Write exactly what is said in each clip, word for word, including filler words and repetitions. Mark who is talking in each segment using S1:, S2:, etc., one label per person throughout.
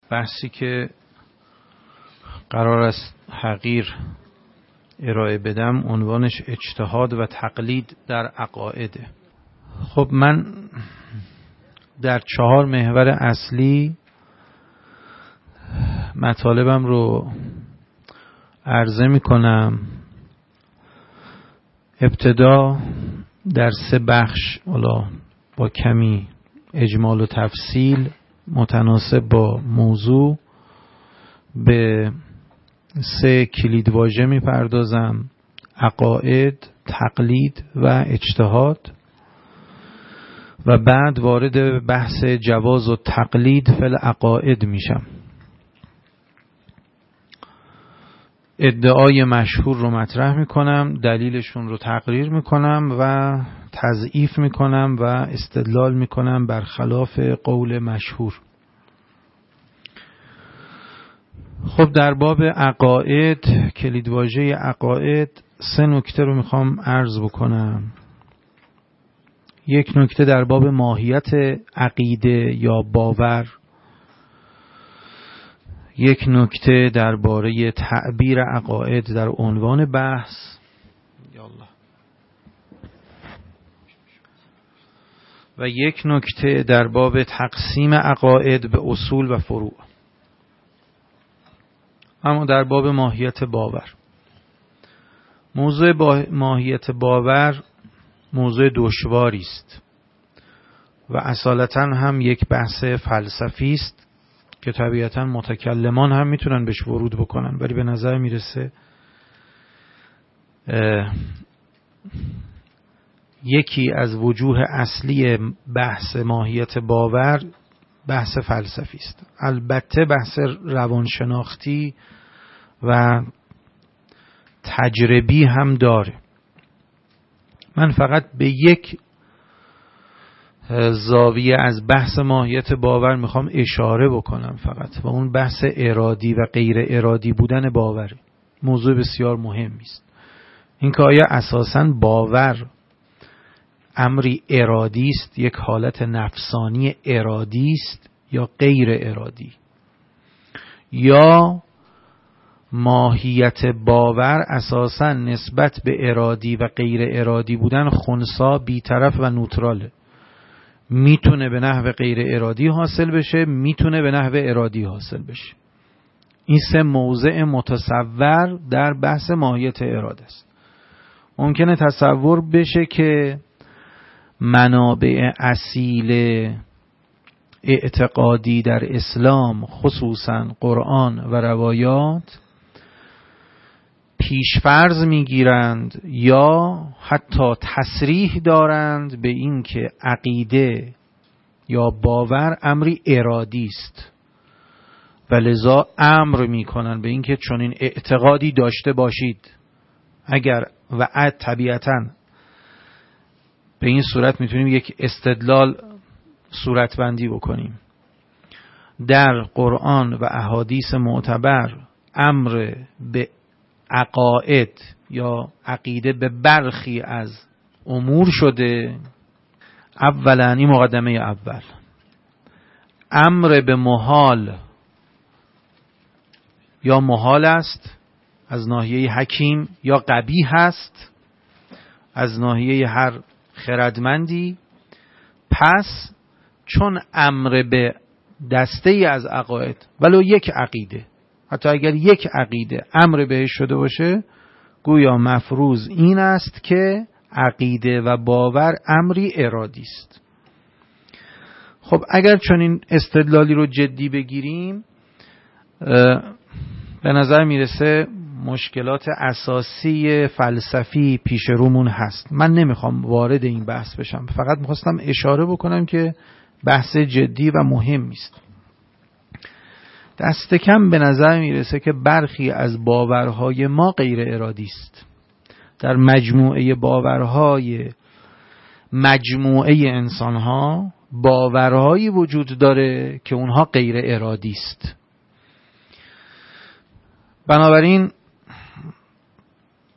S1: بحثی که قرار است حقیر ارائه بدم عنوانش اجتهاد و تقلید در عقاید. خب من در چهار محور اصلی مطالبم رو عرضه می کنم. ابتدا در سه بخش حالا با کمی اجمال و تفصیل متناسب با موضوع به سه کلیدواژه می پردازم: عقاید، تقلید و اجتهاد، و بعد وارد بحث جواز و تقلید فی العقاید میشم. ادعای مشهور رو مطرح میکنم، دلیلشون رو تقریر میکنم و تضعیف میکنم و استدلال میکنم برخلاف قول مشهور. خب در باب عقاید، کلیدواژه عقاید، سه نکته رو میخوام عرض بکنم. یک نکته در باب ماهیت عقیده یا باور، یک نکته درباره تعبیر عقاید در عنوان بحث، و یک نکته در باب تقسیم عقاید به اصول و فروع. اما در باب ماهیت باور، موضوع با ماهیت باور موضوع دشواری است و اصالتا هم یک بحث فلسفی است که طبیعتا متکلمان هم میتونن بهش ورود بکنن، ولی به نظر میرسه یکی از وجوه اصلی بحث ماهیت باور بحث فلسفی است. البته بحث روانشناختی و تجربی هم داره. من فقط به یک زاویه از بحث ماهیت باور میخوام اشاره بکنم فقط، و اون بحث ارادی و غیر ارادی بودن باوره. موضوع بسیار مهمی است. این که آیا اساساً باور امری ارادی است، یک حالت نفسانی ارادی است یا غیر ارادی، یا ماهیت باور اساساً نسبت به ارادی و غیر ارادی بودن خنثی، بی‌طرف و نوتراله. میتونه به نحو غیر ارادی حاصل بشه، میتونه به نحو ارادی حاصل بشه. این سه موضع متصور در بحث ماهیت اراده است. ممکنه تصور بشه که منابع اصیل اعتقادی در اسلام، خصوصا قرآن و روایات، پیشفرض میگیرند یا حتی تصریح دارند به این که عقیده یا باور امری ارادی است و لذا امر میکنن به این که چنین اعتقادی داشته باشید. اگر و اد طبیعتاً به این صورت میتونیم یک استدلال صورتبندی بکنیم. در قرآن و احادیث معتبر امر به عقاید یا عقیده به برخی از امور شده. اولا، این مقدمه اول، امر به محال یا محال است از ناحیه حکیم یا قبیح است از ناحیه هر خردمندی. پس چون امر به دسته ای از عقاید، ولو یک عقیده، حتی اگر یک عقیده امر بهش شده باشه، گویا مفروض این است که عقیده و باور امری ارادی است. خب اگر چنین استدلالی رو جدی بگیریم، به نظر میرسه مشکلات اساسی فلسفی پیش رومون هست. من نمیخوام وارد این بحث بشم، فقط میخواستم اشاره بکنم که بحث جدی و مهمی است. دست کم به نظر میرسه که برخی از باورهای ما غیر ارادی است. در مجموعه باورهای مجموعه انسانها باورهایی وجود داره که اونها غیر ارادی است. بنابراین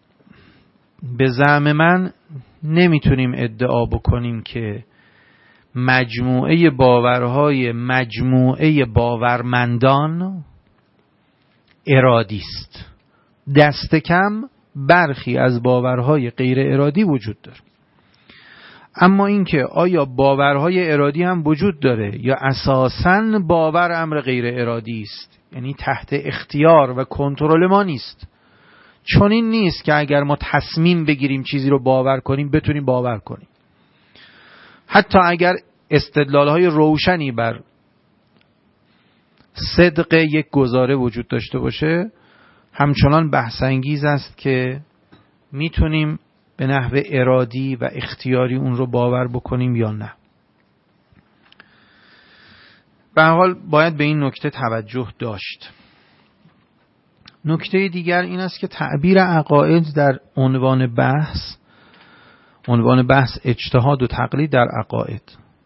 S1: به زعم من نمیتونیم ادعا بکنیم که مجموعه باورهای مجموعه باورمندان ارادی است. دست کم برخی از باورهای غیر ارادی وجود داره. اما اینکه آیا باورهای ارادی هم وجود داره یا اساساً باور امر غیر ارادی است، یعنی تحت اختیار و کنترل ما نیست، چون این نیست که اگر ما تصمیم بگیریم چیزی رو باور کنیم بتونیم باور کنیم. حتی اگر استدلال‌های روشنی بر صدق یک گزاره وجود داشته باشه، همچنان بحث انگیز است که میتونیم به نحو ارادی و اختیاری اون رو باور بکنیم یا نه. به هر حال باید به این نکته توجه داشت. نکته دیگر این است که تعبیر عقاید در عنوان بحث، عنوان بحث اجتهاد و تقلید در عقاید،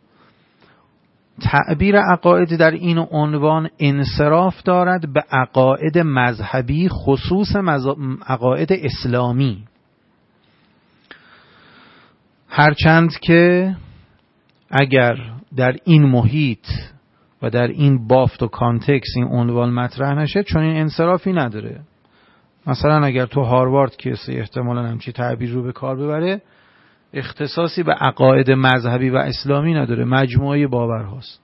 S1: تعبیر عقاید در این عنوان انصراف دارد به عقاید مذهبی، خصوص مز... عقاید اسلامی، هرچند که اگر در این محیط و در این بافت و کانتکس این عنوان مطرح نشه چون این انصرافی نداره. مثلا اگر تو هاروارد کسی احتمالاً همچی تعبیر رو به کار ببره، اختصاصی به عقاید مذهبی و اسلامی نداره، مجموعه باور هاست.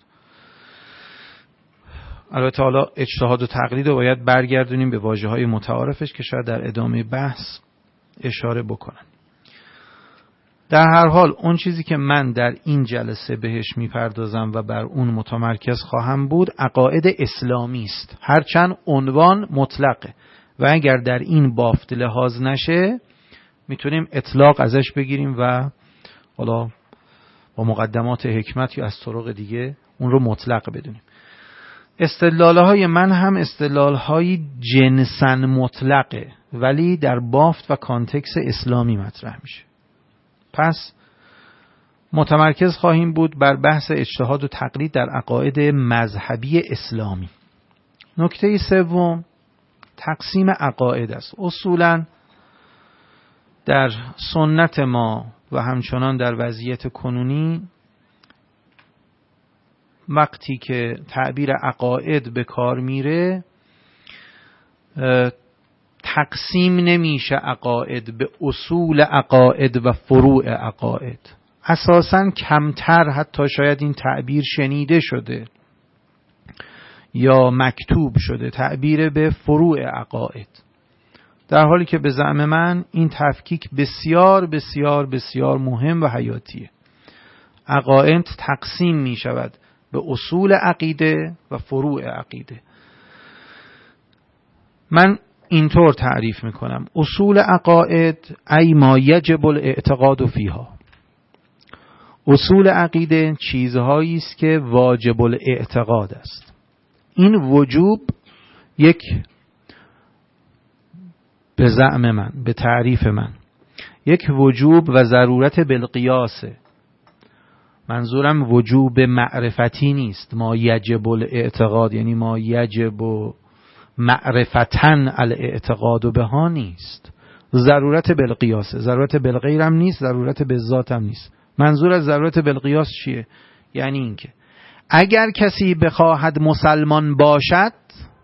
S1: البته حالا اجتهاد و تقلید رو باید برگردونیم به واژه های متعارفش که شاید در ادامه بحث اشاره بکنم. در هر حال اون چیزی که من در این جلسه بهش میپردازم و بر اون متمرکز خواهم بود عقاید اسلامی است، هرچند عنوان مطلقه و اگر در این بافت لحاظ نشه میتونیم اطلاق ازش بگیریم و حالا با مقدمات حکمت یا از طرق دیگه اون رو مطلق بدونیم. استدلال‌های من هم استدلال‌های جنساً مطلقه ولی در بافت و کانتکس اسلامی مطرح میشه. پس متمرکز خواهیم بود بر بحث اجتهاد و تقلید در عقاید مذهبی اسلامی. نکته سوم تقسیم عقاید است. اصولاً در سنت ما و همچنان در وضعیت کنونی وقتی که تعبیر عقاید به کار میره تقسیم نمیشه عقاید به اصول عقاید و فروع عقاید. اساساً کمتر حتی شاید این تعبیر شنیده شده یا مکتوب شده، تعبیر به فروع عقاید، در حالی که به زعم من این تفکیک بسیار بسیار بسیار مهم و حیاتیه. عقاید تقسیم می شود به اصول عقیده و فروع عقیده. من اینطور تعریف می کنم: اصول عقاید ای ما یجب الاعتقاد فیها. اصول عقیده چیزهایی است که واجب الاعتقاد است. این وجوب یک به زعم من، به تعریف من، یک وجوب و ضرورت بالقیاسه. منظورم وجوب معرفتی نیست، ما یجب الاعتقاد یعنی ما یجب معرفتن الاعتقاد بها نیست. ضرورت بالقیاسه، ضرورت بالغیر هم نیست، ضرورت بالذات هم نیست. منظور از ضرورت بالقیاس چیه؟ یعنی اینکه اگر کسی بخواهد مسلمان باشد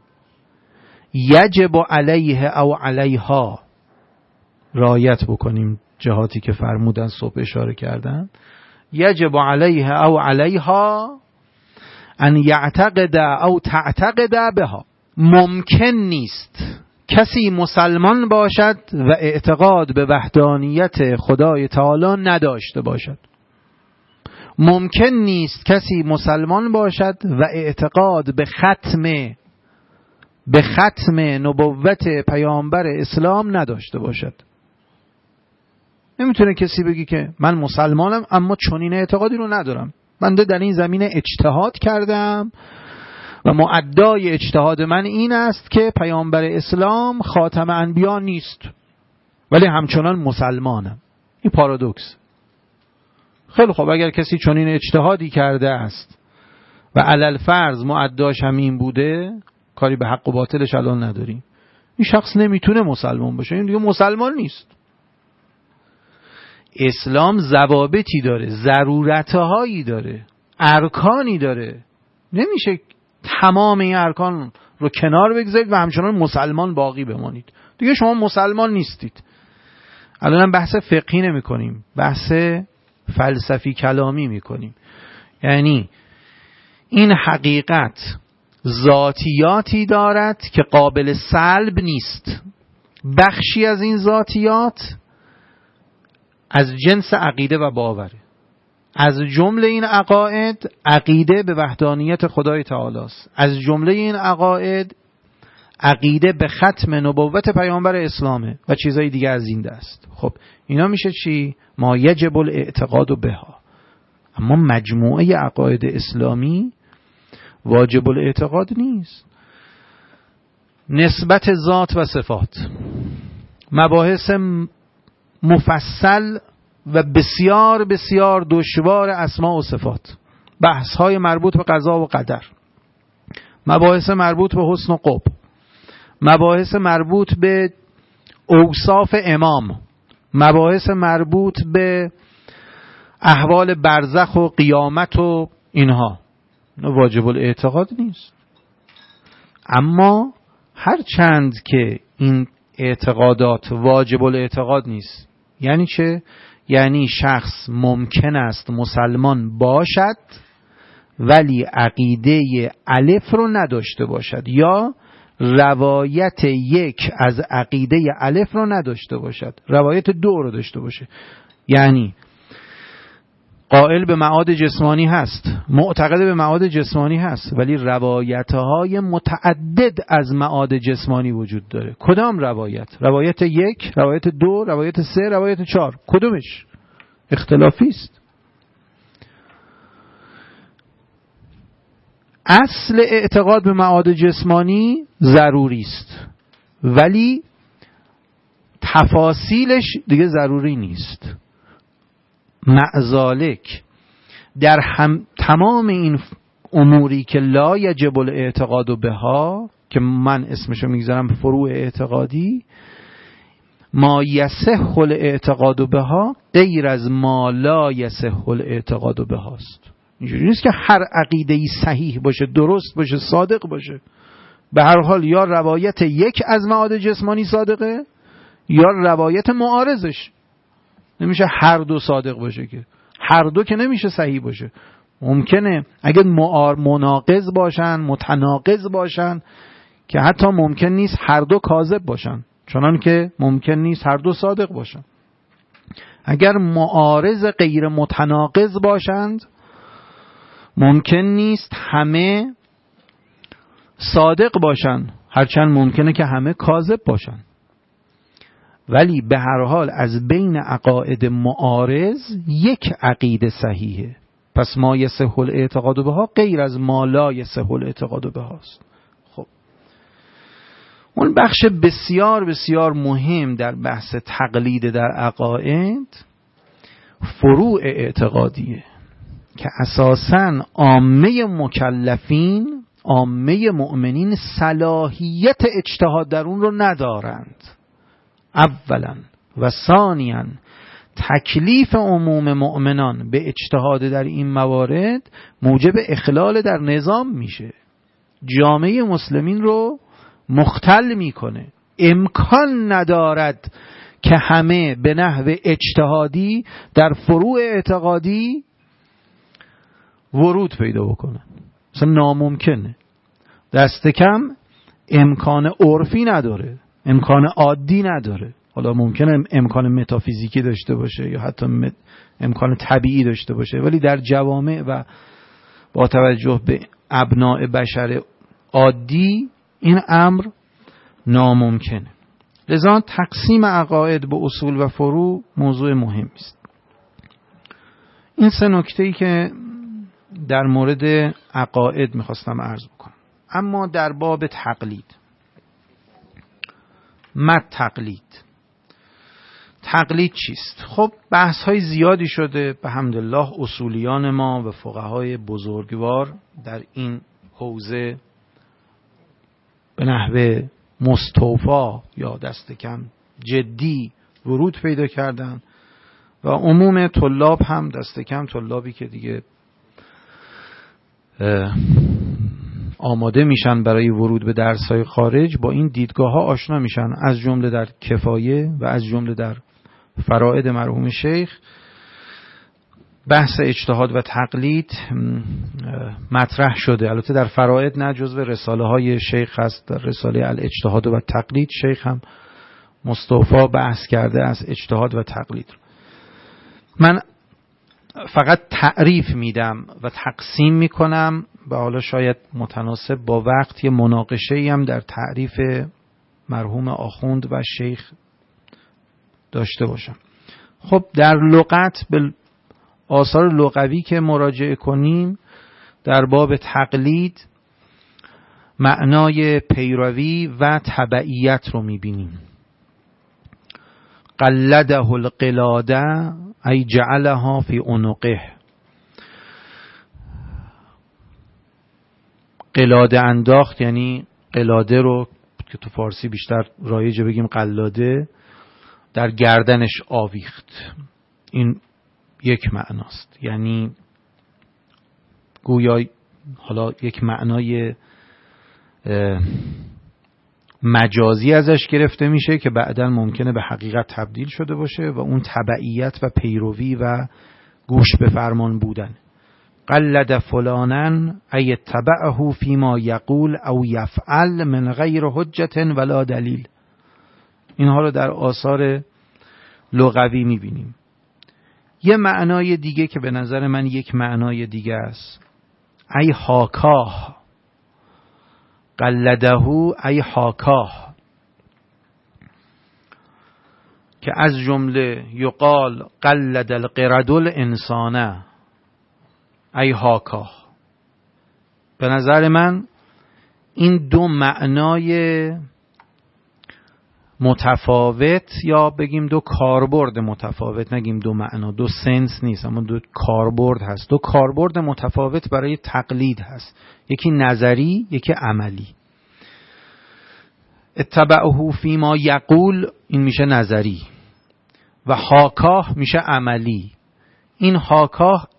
S1: یجب علیه او علیها، رعایت بکنیم جهاتی که فرمودن صبح اشاره کردن، یجب علیه او علیها ان یعتقد او تعتقد بها. ممکن نیست کسی مسلمان باشد و اعتقاد به وحدانیت خدای تعالی نداشته باشد. ممکن نیست کسی مسلمان باشد و اعتقاد به ختم به ختم نبوت پیامبر اسلام نداشته باشد. نمیتونه کسی بگی که من مسلمانم اما چنین اعتقادی رو ندارم. بنده در این زمینه اجتهاد کردم و مؤدای اجتهاد من این است که پیامبر اسلام خاتم انبیا نیست ولی همچنان مسلمانم. این پارادوکس. خیلی خب، اگر کسی چنین اجتهادی کرده است و علل فرض مؤداش هم این بوده، کاری به حق و باطلش الان نداریم، این شخص نمیتونه مسلمان باشه، این دیگه مسلمان نیست. اسلام ضوابطی داره، ضرورتهایی داره. ارکانی داره، نمیشه تمام این ارکان رو کنار بگذارید و همچنان مسلمان باقی بمانید. دیگه شما مسلمان نیستید. الان بحث فقهی نمی کنیم، بحث فلسفی کلامی می کنیم. یعنی این حقیقت ذاتیاتی دارد که قابل سلب نیست. بخشی از این ذاتیات از جنس عقیده و باوره. از جمله این عقاید عقیده به وحدانیت خدای تعالی است. از جمله این عقاید عقیده به ختم نبوت پیامبر اسلامه و چیزهای دیگه از این دست. خب اینا میشه چی؟ ما یجب الاعتقاد بها. اما مجموعه عقاید اسلامی واجب الاعتقاد نیست. نسبت ذات و صفات، مباحث مفصل و بسیار بسیار دشوار اسماء و صفات، بحث های مربوط به قضا و قدر، مباحث مربوط به حسن و قبح، مباحث مربوط به اوصاف امام، مباحث مربوط به احوال برزخ و قیامت و اینها واجب الاعتقاد نیست. اما هر چند که این اعتقادات واجب الاعتقاد نیست، یعنی چه؟ یعنی شخص ممکن است مسلمان باشد ولی عقیده الف رو نداشته باشد یا روایت یک از عقیده الف رو نداشته باشد، روایت دو رو داشته باشه. یعنی قائل به معاد جسمانی هست، معتقد به معاد جسمانی هست، ولی روایت‌های متعدد از معاد جسمانی وجود داره. کدام روایت؟ روایت یک، روایت دو، روایت سه، روایت چهار، کدومش؟ اختلافی است. اصل اعتقاد به معاد جسمانی ضروری است ولی تفاصیلش دیگه ضروری نیست. معذالک در هم تمام این اموری که لا یجب الاعتقاد بها، که من اسمشو میگذارم فروع اعتقادی، ما یصح الاعتقاد بها غیر از ما لا یصح الاعتقاد بهاست. اینجوری نیست که هر عقیده‌ای صحیح باشه، درست باشه، صادق باشه. به هر حال یا روایت یک از معاد جسمانی صادقه یا روایت معارضش. نمیشه هر دو صادق باشه، که هر دو که نمیشه صحیح باشه. ممکنه اگه معار مناقض باشن، متناقض باشن، که حتی ممکن نیست هر دو کاذب باشن، چنان که ممکن نیست هر دو صادق باشن. اگر معارض غیر متناقض باشند ممکن نیست همه صادق باشن، هرچند ممکنه که همه کاذب باشن. ولی به هر حال از بین عقاید معارض یک عقیده صحیحه. پس ما یصح الاعتقاد بها غیر از ما لا یصح الاعتقاد بهاست. خب اون بخش بسیار بسیار مهم در بحث تقلید در عقاید فروع اعتقادیه که اساساً عامه مکلفین، عامه مؤمنین صلاحیت اجتهاد در اون رو ندارند. اولا و ثانیاً تکلیف عموم مؤمنان به اجتهاد در این موارد موجب اخلال در نظام میشه، جامعه مسلمین رو مختل میکنه. امکان ندارد که همه به نحو اجتهادی در فروع اعتقادی ورود پیدا بکنن، مثلا ناممکنه. دست کم امکان عرفی نداره، امکان عادی نداره. حالا ممکنه امکان متافیزیکی داشته باشه یا حتی امکان طبیعی داشته باشه، ولی در جوامع و با توجه به ابناء بشر عادی این امر ناممکنه. لذا تقسیم عقاید به اصول و فروع موضوع مهمی است. این سه نکته‌ای که در مورد عقاید میخواستم عرض بکنم. اما در باب تقلید، مد تقلید تقلید چیست؟ خب بحث های زیادی شده به حمدالله. اصولیان ما و فقهای بزرگوار در این حوزه به نحو مستوفا یا دست کم جدی ورود پیدا کردن و عموم طلاب هم دست کم طلابی که دیگه آماده میشن برای ورود به درس‌های خارج با این دیدگاه ها آشنا میشن، از جمله در کفایه و از جمله در فرائد مرحوم شیخ بحث اجتهاد و تقلید مطرح شده. البته در فرائد نه جزو رساله های شیخ هست، در رساله الاجتهاد و تقلید شیخ هم مستوفا بحث کرده از اجتهاد و تقلید. من فقط تعریف میدم و تقسیم میکنم و حالا شاید متناسب با وقت یه مناقشه‌ای هم در تعریف مرحوم آخوند و شیخ داشته باشم. خب در لغت به آثار لغوی که مراجعه کنیم در باب تقلید معنای پیروی و تبعیت رو میبینیم. قلده القلاده ای جعلها فی عنقه. قلاده انداخت یعنی قلاده رو که تو فارسی بیشتر رایجه بگیم قلاده، در گردنش آویخت. این یک معناست، یعنی گویا حالا یک معنای مجازی ازش گرفته میشه که بعداً ممکنه به حقیقت تبدیل شده باشه و اون تبعیت و پیروی و گوش به فرمان بودن. قلد فلانا ای تبعه فیما یقول او یفعل من غیر حجت ولا دلیل. اینها رو در آثار لغوی میبینیم. یه معنای دیگه که به نظر من یک معنای دیگه است، ای حاکاه. قلده ای حاکاه، که از جمله یقال قلد القرد الانسانه ای حاکاه. به نظر من این دو معنای متفاوت یا بگیم دو کاربرد متفاوت، نگیم دو معنا، دو سنس نیست اما دو کاربرد هست، دو کاربرد متفاوت برای تقلید هست، یکی نظری یکی عملی. اتبعه فیما یقول این میشه نظری و حاکاه میشه عملی. این حاکاه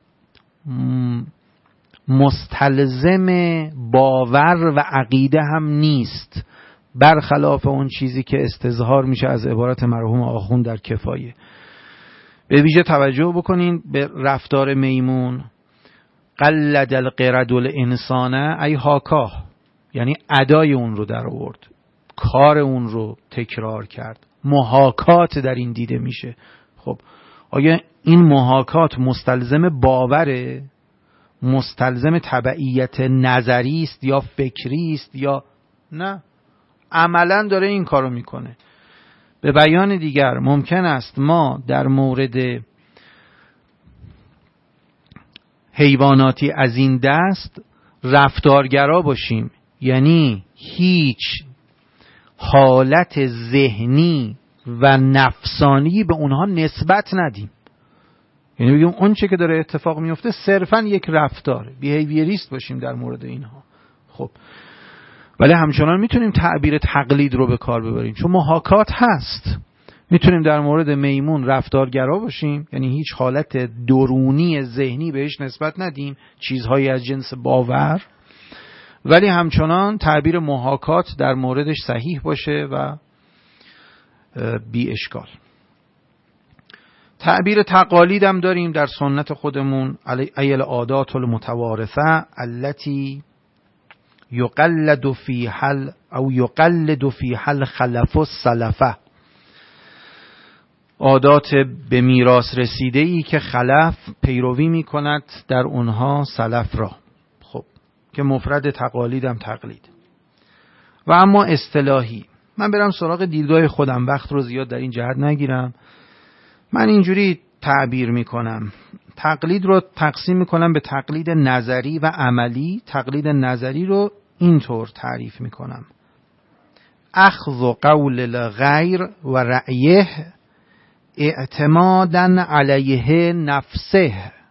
S1: مستلزم باور و عقیده هم نیست، برخلاف اون چیزی که استظهار میشه از عبارت مرحوم آخوند در کفایه. به ویژه توجه بکنین به رفتار میمون. قلد القرد الانسانه ای حاکاه، یعنی ادای اون رو در آورد، کار اون رو تکرار کرد. محاکات در این دیده میشه. خب آیا این محاکات مستلزم باوره؟ مستلزم تبعیت نظری است یا فکری است یا نه؟ عملا داره این کارو میکنه. به بیان دیگر ممکن است ما در مورد حیواناتی از این دست رفتارگرا باشیم، یعنی هیچ حالت ذهنی و نفسانی به اونها نسبت ندیم. یعنی بگیم اون چه که داره اتفاق میفته صرفا یک رفتار، بیهیویریست باشیم در مورد اینها. خب ولی همچنان میتونیم تعبیر تقلید رو به کار ببریم، چون محاکات هست. میتونیم در مورد میمون رفتارگرا باشیم، یعنی هیچ حالت درونی ذهنی بهش نسبت ندیم، چیزهایی از جنس باور، ولی همچنان تعبیر محاکات در موردش صحیح باشه و بی اشکال. تعبیر تقالید هم داریم در سنت خودمون، ایل عادات المتوارثه التي یقلد فی حل او یقلد فی حل خلف السلفه. عادات به میراث رسیده ای که خلف پیروی می کند در اونها سلف را. خب که مفرد تقالیدم تقلید. و اما اصطلاحی، من برم سراغ دیدگاه خودم، وقت رو زیاد در این جهت نگیرم. من اینجوری تعبیر می کنم، تقلید رو تقسیم می کنم به تقلید نظری و عملی. تقلید نظری رو اینطور تعریف می کنم: اخذ قول الغیر و رأیه اعتمادا علیه نفسه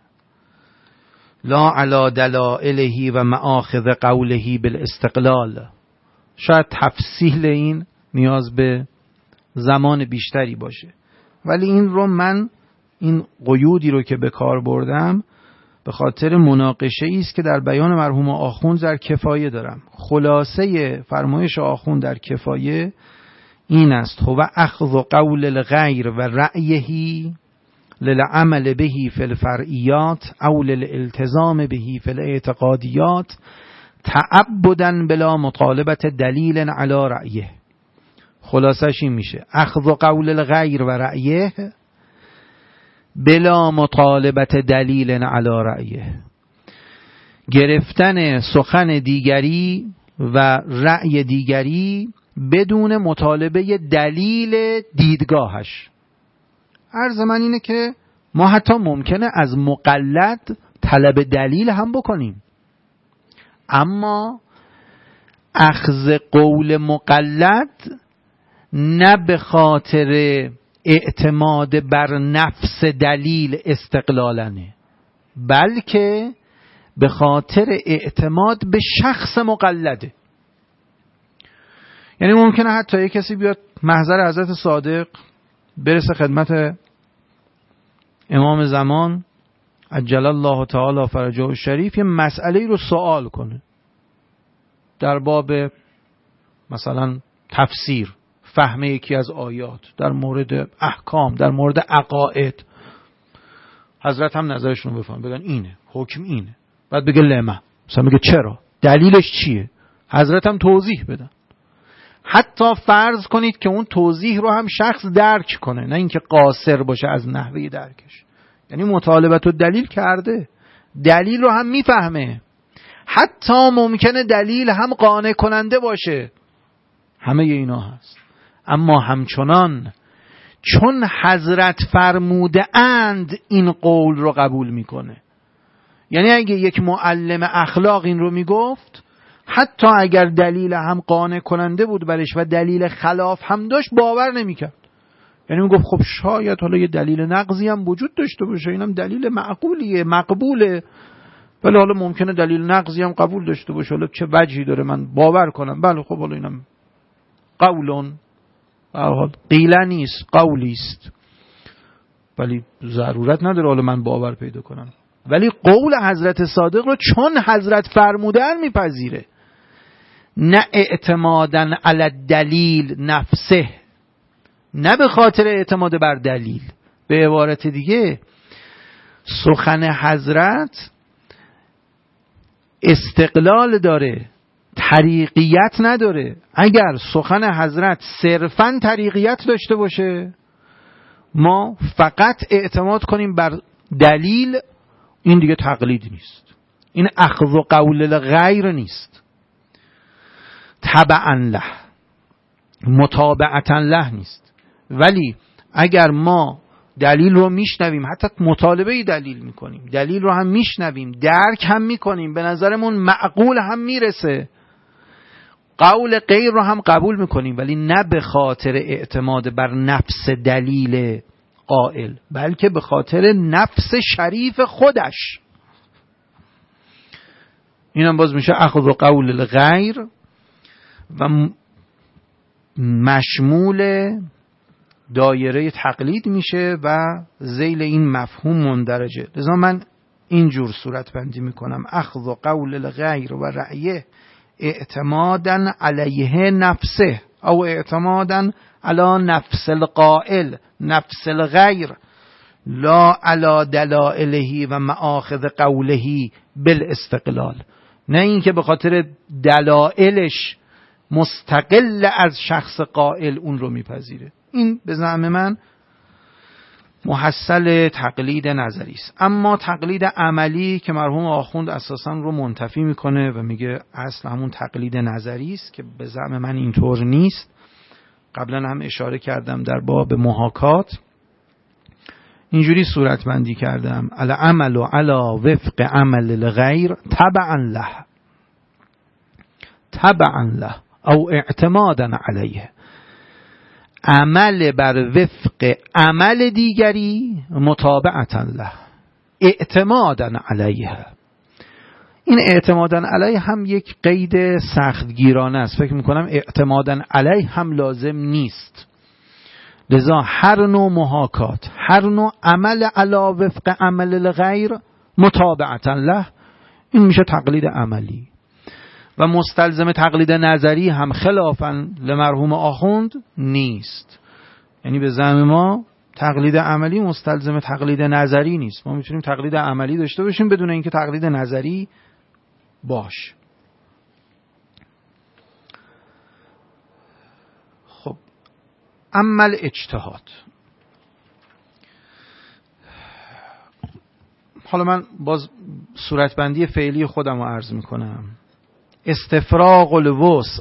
S1: لا علی دلائله و مآخذ قوله بالاستقلال. شاید تفصیل این نیاز به زمان بیشتری باشه، ولی این رو من، این قیودی رو که به کار بردم، به خاطر مناقشه ای است که در بیان مرحوم آخوند در کفایه دارم. خلاصه فرمایش آخوند در کفایه این است: هو اخذ قول الغیر و رأیه للعمل به فی الفرعیات او للالتزام به فی الاعتقادیات تعبدا بلا مطالبت دلیل علی رأیه. خلاصش این میشه: اخذ قول الغیر و رأیه بلا مطالبت دلیل علی رأیه، گرفتن سخن دیگری و رأی دیگری بدون مطالبه دلیل دیدگاهش. عرض من اینه که ما حتی ممکنه از مقلد طلب دلیل هم بکنیم، اما اخذ قول مقلد نه به خاطر اعتماد بر نفس دلیل استقلالنه، بلکه به خاطر اعتماد به شخص مقلده. یعنی ممکنه حتی یک کسی بیاد محضر حضرت صادق برسه خدمت امام زمان عجل الله تعالی فرجه الشریف، یه مسئله رو سوال کنه در باب مثلا تفسیر، فهم یکی از آیات، در مورد احکام، در مورد عقاید. حضرت هم نظرشون رو بفهم، بگن اینه حکم اینه، بعد بگه لما، مثلا بگه چرا، دلیلش چیه، حضرت هم توضیح بدن. حتی فرض کنید که اون توضیح رو هم شخص درک کنه، نه اینکه قاصر باشه از نحوه درکش، یعنی مطالبت و دلیل کرده، دلیل رو هم میفهمه، حتی ممکنه دلیل هم قانع کننده باشه، همه اینا هست. اما همچنان چون حضرت فرموده اند این قول رو قبول میکنه. یعنی اگه یک معلم اخلاق این رو میگفت، حتی اگر دلیل هم قانع کننده بود برش و دلیل خلاف هم داشت، باور نمیکرد. یعنی میگفت خب شاید حالا یه دلیل نقضی هم وجود داشته باشه، اینم دلیل معقولیه، مقبوله، ولی حالا ممکنه دلیل نقضی هم قبول داشته باشه، حالا چه وجهی داره من باور کنم؟ بله خب حالا اینم قولون قیله نیست، قولی است، ولی ضرورت نداره حالا من باور پیدا کنم. ولی قول حضرت صادق رو چون حضرت فرمودن میپذیره، نه اعتمادن علی دلیل نفسه، نه به خاطر اعتماد بر دلیل. به عبارت دیگه سخن حضرت استقلال داره، طریقیت نداره. اگر سخن حضرت صرفاً طریقیت داشته باشه، ما فقط اعتماد کنیم بر دلیل، این دیگه تقلید نیست، این اخذ قول الغیر نیست، تبعا له، متابعتا له نیست. ولی اگر ما دلیل رو میشنویم، حتی مطالبه دلیل میکنیم، دلیل رو هم میشنویم، درک هم میکنیم، به نظرمون معقول هم میرسه، قول غیر رو هم قبول میکنیم، ولی نه به خاطر اعتماد بر نفس دلیل قائل، بلکه به خاطر نفس شریف خودش. اینم باز میشه اخذ قول الغیر و مشمول دایره تقلید میشه و ذیل این مفهوم مندرجه. لذا من اینجور صورت بندی میکنم: اخذ قول الغیر و رأیه اعتمادا علیه نفسه او اعتمادا علی نفس القائل نفس الغیر، لا علی دلائله و مآخذ قوله بالاستقلال. نه این که به خاطر دلائلش مستقل از شخص قائل اون رو میپذیره. این به زعم من محصل تقلید نظری است. اما تقلید عملی که مرحوم آخوند اساساً رو منتفی میکنه و میگه اصل همون تقلید نظری است، که به زعم من اینطور نیست. قبلا هم اشاره کردم در باب محاکات اینجوری صورت بندی کردم: العمل علی وفق عمل الغیر تبعا له، تبعا له او اعتمادا علیه. عمل بر وفق عمل دیگری متابعتا له، اعتمادا علیه. این اعتمادا علیه هم یک قید سختگیرانه است. فکر میکنم اعتمادا علیه هم لازم نیست. لذا هر نوع محاکات، هر نوع عمل علی وفق عمل الغیر متابعتا له، این میشه تقلید عملی. و مستلزم تقلید نظری هم خلافاً لمرحوم آخوند نیست. یعنی به زعم ما تقلید عملی مستلزم تقلید نظری نیست. ما میتونیم تقلید عملی داشته باشیم بدون اینکه تقلید نظری باش. خب عمل اجتهاد. حالا من باز صورتبندی فعلی خودم رو عرض میکنم. استفراغ الوسع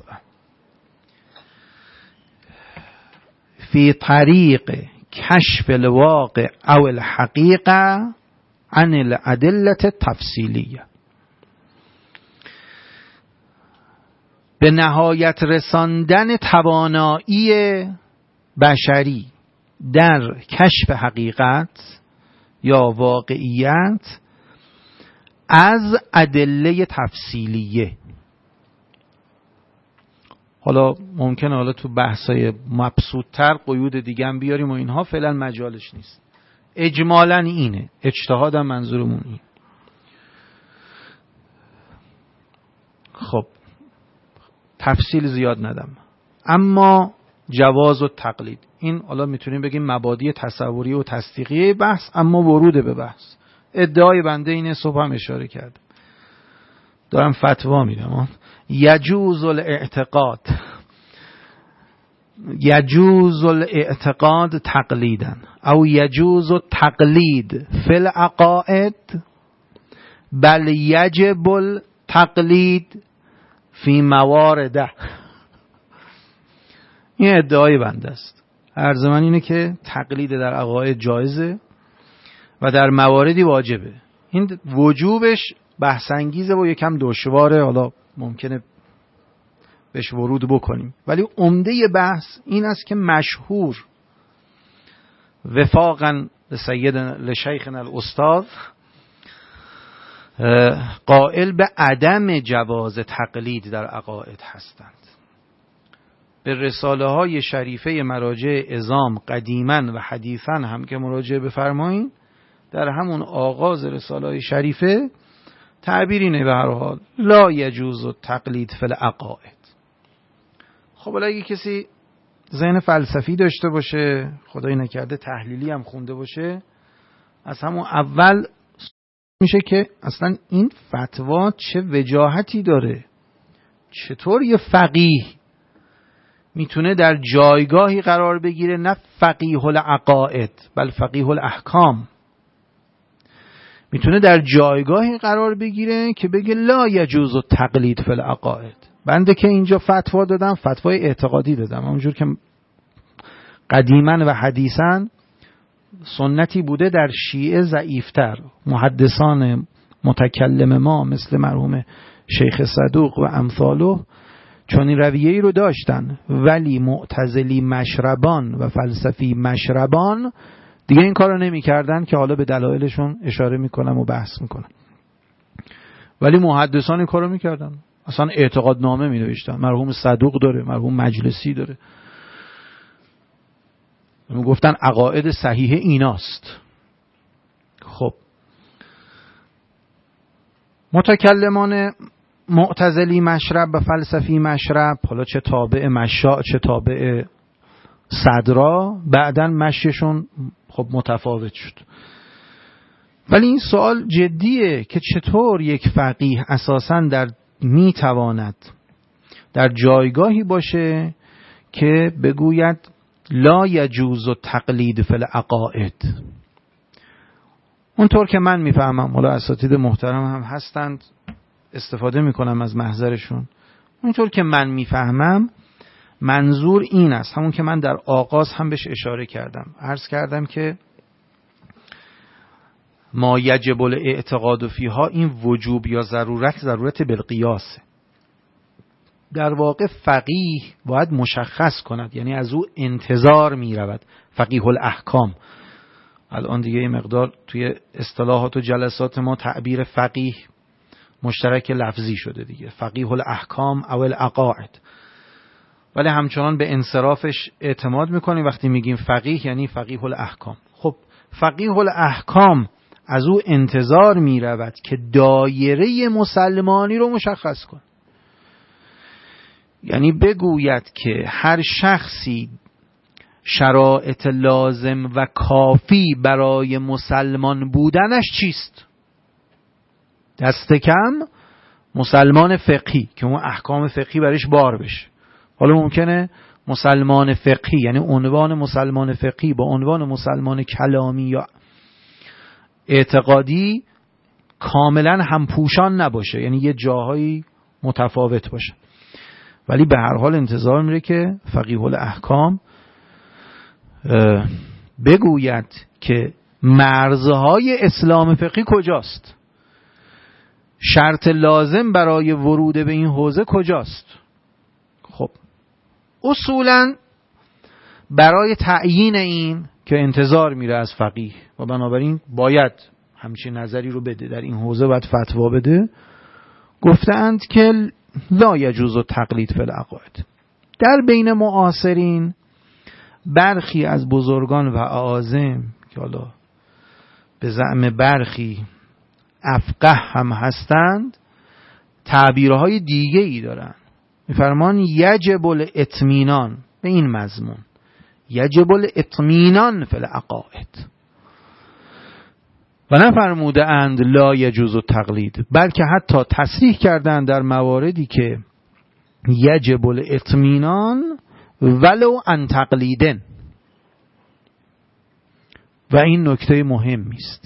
S1: فی طریق کشف الواقع او الحقیقه عن الادله التفصیلیه، به نهایت رساندن توانایی بشری در کشف حقیقت یا واقعیت از ادله تفصیلیه. حالا ممکنه حالا تو بحثای مبسوط‌تر قیود دیگه هم بیاریم و اینها، فعلا مجالش نیست. اجمالاً اینه، اجتهادم منظورمون این. خب تفصیل زیاد ندم. اما جواز و تقلید، این حالا میتونیم بگیم مبادی تصوری و تصدیقی بحث، اما ورود به بحث. ادعای بنده اینه، صبح هم اشاره کردم، دارم فتوا میدم. یجوز الاعتقاد یجوز الاعتقاد تقلیدن او یجوز التقلید فی العقائد بل یجب التقلید فی موارده. این ادعای بنده است. عرض من اینه که تقلید در عقاید جایزه و در مواردی واجبه. این وجوبش بحث انگیزه و یکم دشواره، حالا ممکنه بهش ورود بکنیم، ولی عمده بحث این است که مشهور وفاقا لسیدنا لشیخنا الاستاذ قائل به عدم جواز تقلید در عقاید هستند. به رساله های شریفه مراجع عظام قدیما و حدیثا هم که مراجعه بفرمایید، در همون آغاز رساله های شریفه تعبیر اینه به هر حال لا یجوز التقلید فی العقائد. خب اگه کسی ذهن فلسفی داشته باشه، خدای نکرده تحلیلی هم خونده باشه، از همون اول میشه که اصلا این فتوا چه وجاهتی داره. چطور یه فقیه میتونه در جایگاهی قرار بگیره، نه فقیه العقائد بل فقیه الاحکام، میتونه در جایگاهی قرار بگیره که بگه لا یجوز التقلید فی العقائد. بنده که اینجا فتوا دادم فتوای اعتقادی دادم، همونجور که قدیما و حدیثا سنتی بوده در شیعه ضعیفتر. محدثان متکلم ما مثل مرحوم شیخ صدوق و امثاله چنین رویه‌ای رو داشتن، ولی معتزلی مشربان و فلسفی مشربان دیگه این کارو نمی‌کردن که حالا به دلایلشون اشاره میکنم و بحث میکنم. ولی محدثان این کارو میکردن، اصلا اعتقاد نامه می نوشتن. مرحوم صدوق داره، مرحوم مجلسی داره، می گفتن عقاید صحیح ایناست. خب متکلمان معتزلی مشرب و فلسفی مشرب، حالا چه تابع مشاء چه تابع صدرا، بعدن مشیشون خب متفاوت شد. ولی این سوال جدیه که چطور یک فقیه اساساً در می تواند در جایگاهی باشه که بگوید لا یجوز التقلید فی العقائد. اونطور که من میفهمم، حالا اساتید محترم هم هستند استفاده میکنم از محضرشون، اونطور که من میفهمم منظور این است، همون که من در آغاز هم بهش اشاره کردم، عرض کردم که ما یجب الاعتقاد فیها، این وجوب یا ضرورت ضرورت بالقیاسه. در واقع فقیه باید مشخص کند، یعنی از او انتظار می رود. فقیه الاحکام، الان دیگه این مقدار توی اصطلاحات و جلسات ما تعبیر فقیه مشترک لفظی شده دیگه، فقیه الاحکام او العقائد، ولی همچنان به انصرافش اعتماد میکنیم. وقتی میگیم فقیه یعنی فقیه الاحکام. خب فقیه الاحکام از او انتظار می رود که دایره مسلمانی رو مشخص کن. یعنی بگوید که هر شخصی شرایط لازم و کافی برای مسلمان بودنش چیست؟ دست کم مسلمان فقهی که اون احکام فقهی برش بار بشه. حالا ممکنه مسلمان فقهی یعنی عنوان مسلمان فقهی با عنوان مسلمان کلامی یا اعتقادی کاملا همپوشان نباشه، یعنی یه جاهایی متفاوت باشه، ولی به هر حال انتظار میره که فقیه الاحکام بگوید که مرزهای اسلام فقهی کجاست، شرط لازم برای ورود به این حوزه کجاست. خب اصولا برای تعیین این که انتظار میره از فقیه و بنابراین باید همچین نظری رو بده، در این حوزه باید فتوا بده، گفتند که لا یجوز تقلید فی العقاید. در بین معاصرین برخی از بزرگان و اعاظم که حالا به زعم برخی افقه هم هستند تعبیرهای دیگه ای دارن. میفرمان یجب الاطمینان به این مضمون، یجب الاطمینان فی العقاید، و نفرموده اند لا یجوز التقلید، بلکه حتی تصریح کردند در مواردی که یجب الاطمینان ولو ان تقلیدن. و این نکته مهمی است.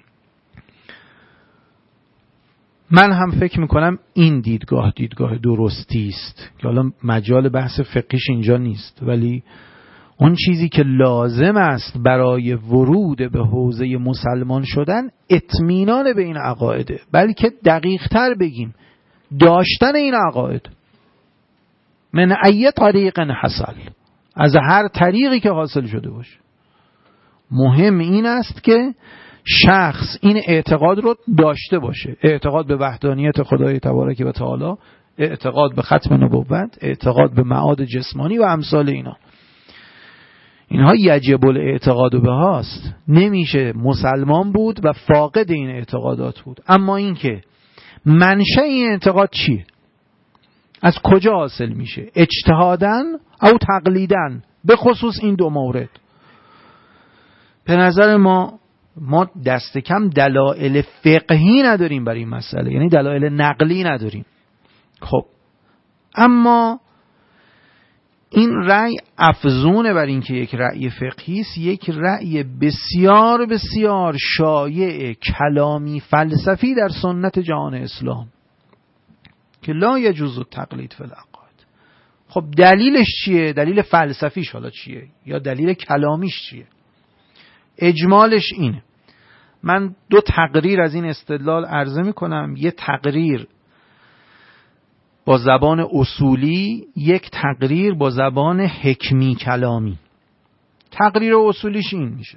S1: من هم فکر میکنم این دیدگاه دیدگاه درستی است که حالا مجال بحث فقهیش اینجا نیست، ولی اون چیزی که لازم است برای ورود به حوزه مسلمان شدن اطمینان به این عقایده، بلکه دقیق تر بگیم داشتن این عقاید من ای طریق حصل، از هر طریقی که حاصل شده باشه. مهم این است که شخص این اعتقاد رو داشته باشه، اعتقاد به وحدانیت خدای تبارک و تعالی، اعتقاد به ختم نبوت، اعتقاد به معاد جسمانی و امثال اینا. اینها یجب الاعتقاد به هاست. نمیشه مسلمان بود و فاقد این اعتقادات بود. اما این که منشأ این اعتقاد چیه؟ از کجا حاصل میشه؟ اجتهادن او تقلیدن، به خصوص این دو مورد. به نظر ما ما دست کم دلایل فقهی نداریم برای این مسئله، یعنی دلایل نقلی نداریم. خب اما این رأی افزونه بر این که یک رأی فقهی است، یک رأی بسیار بسیار شایع کلامی فلسفی در سنت جهان اسلام که لا یجوز التقلید فی العقاید. خب دلیلش چیه؟ دلیل فلسفیش حالا چیه؟ یا دلیل کلامیش چیه؟ اجمالش اینه. من دو تقریر از این استدلال عرضه می کنم، یک تقریر با زبان اصولی، یک تقریر با زبان حکمی کلامی. تقریر اصولیش این میشه: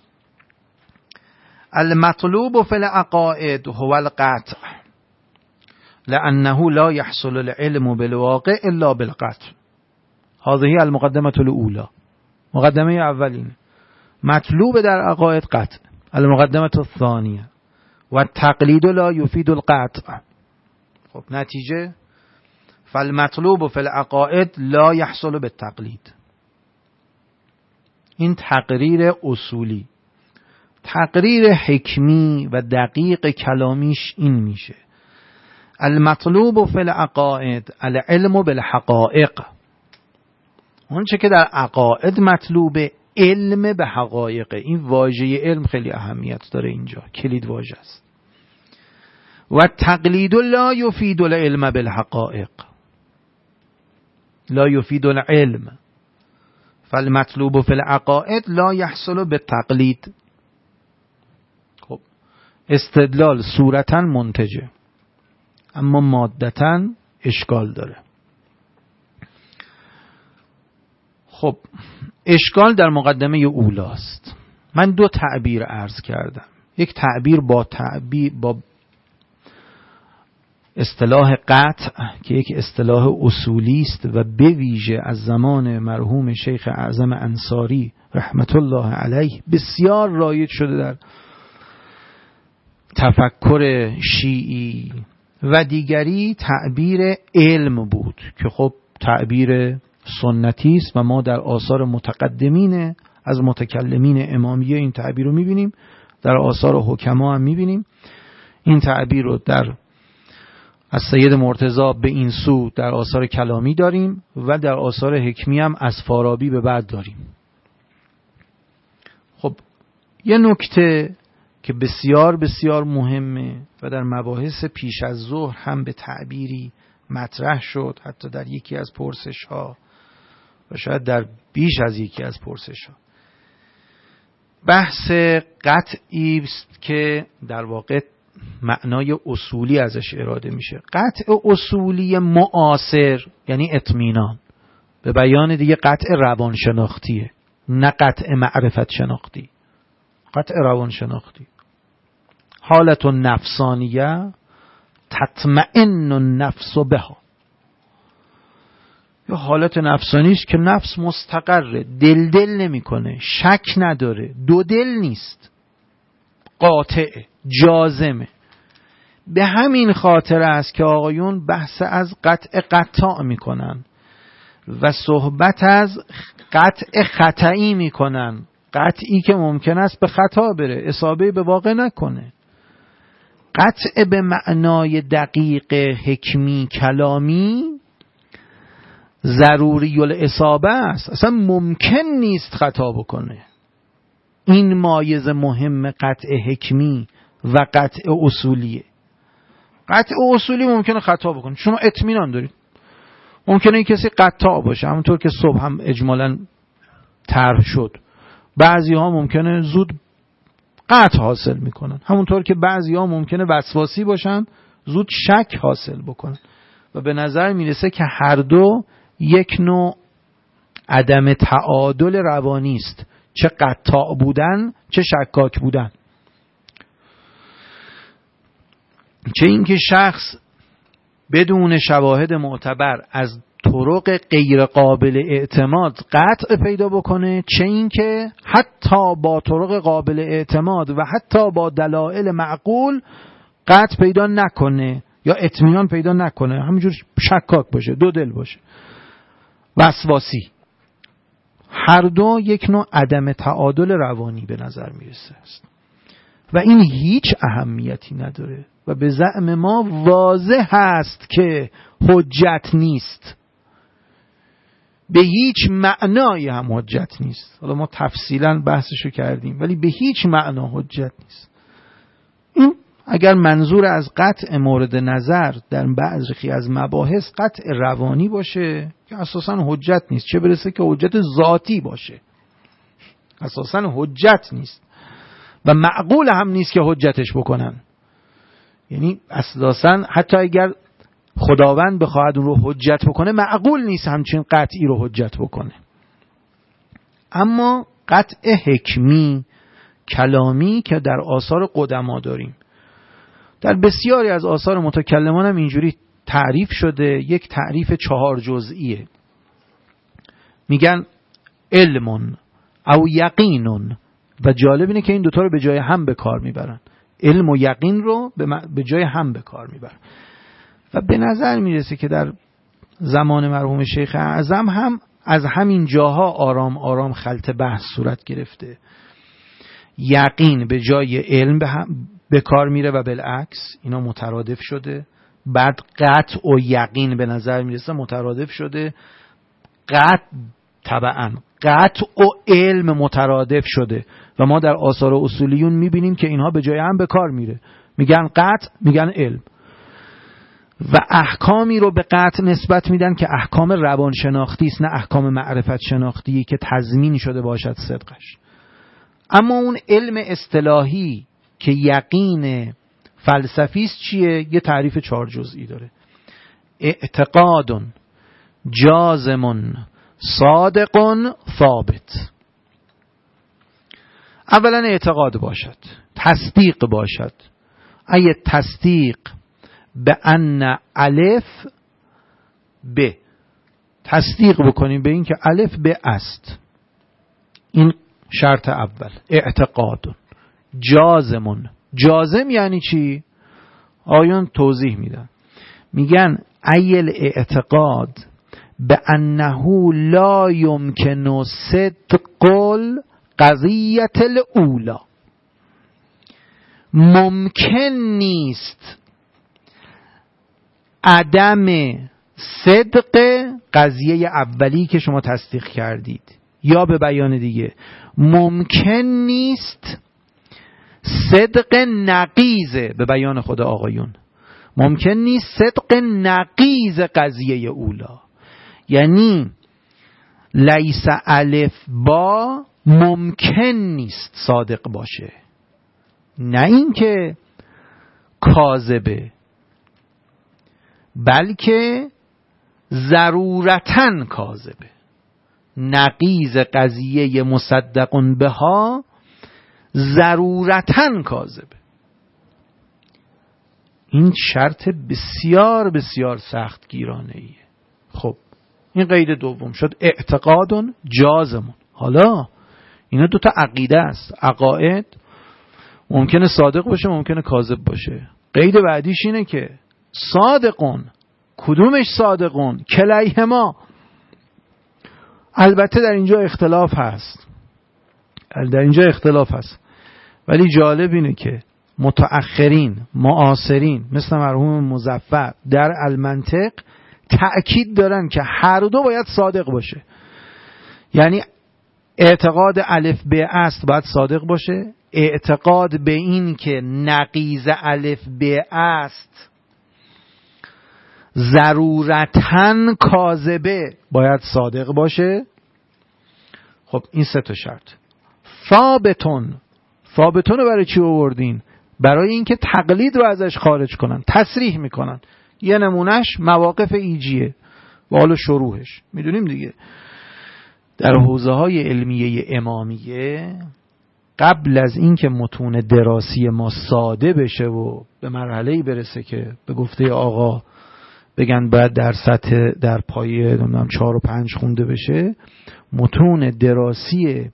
S1: المطلوب فی العقائد هو القطع لانه لا يحصل العلم بالواقع الا بالقطع. هذه المقدمه الاولى. مقدمه اولین مطلوب در عقاید قطع. المقدمه الثانیه و التقلید لا يفيد القطع. خب نتیجه فالمطلوب فی العقائد لا يحصل بالتقلید. این تقریر اصولی. تقریر حکمی و دقیق کلامیش این میشه: المطلوب فی العقائد العلم بالحقائق. اون چه که در عقاید مطلوبه علم به حقایق. این واژه علم خیلی اهمیت داره اینجا، کلید واژه است. و تقلید لا یفید العلم بالحقائق، لا یفید العلم. فالمطلوب فی العقائد لا یحصل بالتقلید. خب استدلال صورتاً منتجه اما مادتاً اشکال داره. خب اشکال در مقدمه اولاست. من دو تعبیر عرض کردم. یک تعبیر با تعبیر با اصطلاح قطع که یک اصطلاح اصولی است و به ویژه از زمان مرحوم شیخ اعظم انصاری رحمت الله علیه بسیار رایج شده در تفکر شیعی و دیگری تعبیر علم بود که خب تعبیر سنتی است و ما در آثار متقدمین از متکلمین امامیه این تعبیر رو می‌بینیم، در آثار حکما هم می‌بینیم این تعبیر رو، در از سید مرتضی به این سو در آثار کلامی داریم و در آثار حکمی هم از فارابی به بعد داریم. خب یه نکته که بسیار بسیار مهمه و در مباحث پیش از ظهر هم به تعبیری مطرح شد، حتی در یکی از پرسش ها و شاید در بیش از یکی از پرسش ها، بحث قطعی است که در واقع معنای اصولی ازش اراده میشه. قطع اصولی معاصر یعنی اطمینان، به بیان دیگه قطع روانشناختیه، نه قطع معرفت شناختی، قطع روانشناختی. حالت نفسانیه تطمئن النفس بها، یه حالت نفسانی است که نفس مستقره، دل دل نمیکنه، شک نداره، دو دل نیست، قاطعه، جازمه. به همین خاطر است که آقایون بحث از قطع قطع میکنن و صحبت از قطع خطئی میکنن، قطعی که ممکن است به خطا بره، اصابه به واقع نکنه. قطع به معنای دقیق حکمی کلامی ضروری الاصابه است، اصلا ممکن نیست خطا بکنه. این مایز مهم قطع حکمی و قطع اصولیه. قطع اصولی ممکنه خطا بکنه، شما اطمینان دارید. ممکنه این کسی قطع باشه، همونطور که صبح هم اجمالاً طرح شد. بعضی ها ممکنه زود قطع حاصل میکنن، همونطور که بعضی ها ممکنه وسواسی باشن زود شک حاصل بکنن. و به نظر میرسه که هر دو یک نوع عدم تعادل روانی است، چه قطع بودن چه شکاک بودن. چه اینکه شخص بدون شواهد معتبر از طرق غیر قابل اعتماد قطع پیدا بکنه، چه اینکه حتی با طرق قابل اعتماد و حتی با دلایل معقول قطع پیدا نکنه یا اطمینان پیدا نکنه، همینجور شکاک باشه، دو دل باشه، وسواسی. هر دو یک نوع عدم تعادل روانی به نظر میرسه است و این هیچ اهمیتی نداره و به زعم ما واضح هست که حجت نیست، به هیچ معنای هم حجت نیست. حالا ما تفصیلا بحثشو کردیم، ولی به هیچ معنا حجت نیست. این اگر منظور از قطع مورد نظر در بعضی از مباحث قطع روانی باشه که اساساً حجت نیست، چه برسه که حجت ذاتی باشه، اساساً حجت نیست و معقول هم نیست که حجتش بکنن. یعنی اساساً حتی اگر خداوند بخواهد اون رو حجت بکنه، معقول نیست همچین قطعی رو حجت بکنه. اما قطع حکمی کلامی که در آثار قدما داریم، در بسیاری از آثار متکلمان هم اینجوری تعریف شده، یک تعریف چهار جزئیه. میگن علم او یقین، و جالب اینه که این دوتا رو به جای هم به کار میبرن، علم و یقین رو به جای هم به کار میبرن. و به نظر میرسه که در زمان مرحوم شیخ اعظم هم از همین جاها آرام آرام خلط بحث صورت گرفته. یقین به جای علم به, به کار میره و بالعکس اینا مترادف شده. بعد قطع و یقین به نظر میرسه مترادف شده. قطع طبعا قطع و علم مترادف شده و ما در آثار اصولیون میبینیم که اینها به جای هم به کار میره، میگن قطع میگن علم و احکامی رو به قطع نسبت میدن که احکام روانشناختی است، نه احکام معرفت شناختی که تضمین شده باشد صدقش. اما اون علم اصطلاحی که یقین فلسفی است چیه؟ یه تعریف چهار جزئی داره: اعتقاد جازم صادق ثابت. اولا اعتقاد باشد، تصدیق باشد. ای تصدیق به ان الف ب، تصدیق بکنیم به این که الف ب است. این شرط اول. اعتقاد جازمون جازم یعنی چی؟ آیون توضیح میدن، میگن ایل اعتقاد به انه لا یمکن صدق القضیة الاولی، ممکن نیست عدم صدق قضیه اولی که شما تصدیق کردید، یا به بیان دیگه ممکن نیست صدق نقیضه، به بیان خود آقایون ممکن نیست صدق نقیض قضیه اولا، یعنی لیس الف با ممکن نیست صادق باشه، نه اینکه کاذبه، بلکه ضرورتاً کاذبه. نقیض قضیه مصدق بها ضرورتاً کاذبه. این شرط بسیار بسیار سخت گیرانه ایه. خب این قید دوم شد اعتقاد جازم. حالا اینا دوتا عقیده است. عقاید ممکنه صادق باشه، ممکنه کاذب باشه. قید بعدیش اینه که صادقون، کدومش صادقون؟ کلیهما. البته در اینجا اختلاف هست، در اینجا اختلاف هست، ولی جالب اینه که متأخرین معاصرین مثل مرحوم مظفر در المنطق تأکید دارن که هر دو باید صادق باشه. یعنی اعتقاد الف به است باید صادق باشه، اعتقاد به این که نقیض الف به است ضرورتاً کاذبه باید صادق باشه. خب این سه تا شرط. ثابتون، ثابتون رو برای چی آوردین؟ برای اینکه تقلید رو ازش خارج کنن، تصریح میکنن. یه نمونهش مواقف ایجیه و حالا شروحش میدونیم دیگه. در حوزه های علمیه امامیه قبل از اینکه متون دراسی ما ساده بشه و به مرحله‌ای برسه که به گفته آقا بگن باید در سطح در پایه نمیدونم چهار و پنج خونده بشه، متون دراسی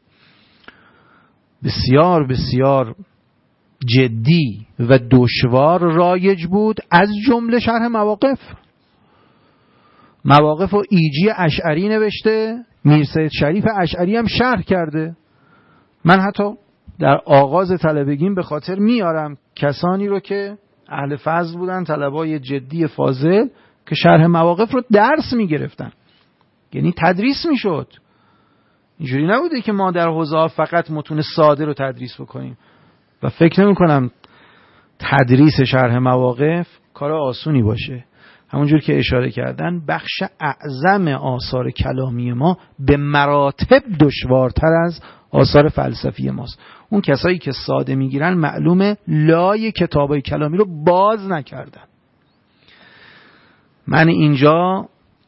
S1: بسیار بسیار جدی و دشوار رایج بود، از جمله شرح مواقف. مواقف و ایجی اشعری نوشته، میرسید شریف اشعری هم شرح کرده. من حتی در آغاز طلبگیم به خاطر میارم کسانی رو که اهل فضل بودن، طلبای جدی فاضل، که شرح مواقف رو درس میگرفتن، یعنی تدریس میشد. اینجوری نبوده که ما در حوزه فقط متون ساده رو تدریس بکنیم. و فکر نمی کنم تدریس شرح مواقف کار آسونی باشه. همونجور که اشاره کردن بخش اعظم آثار کلامی ما به مراتب دشوارتر از آثار فلسفی ماست. اون کسایی که ساده میگیرن معلومه لای کتابای کلامی رو باز نکردن. من اینجا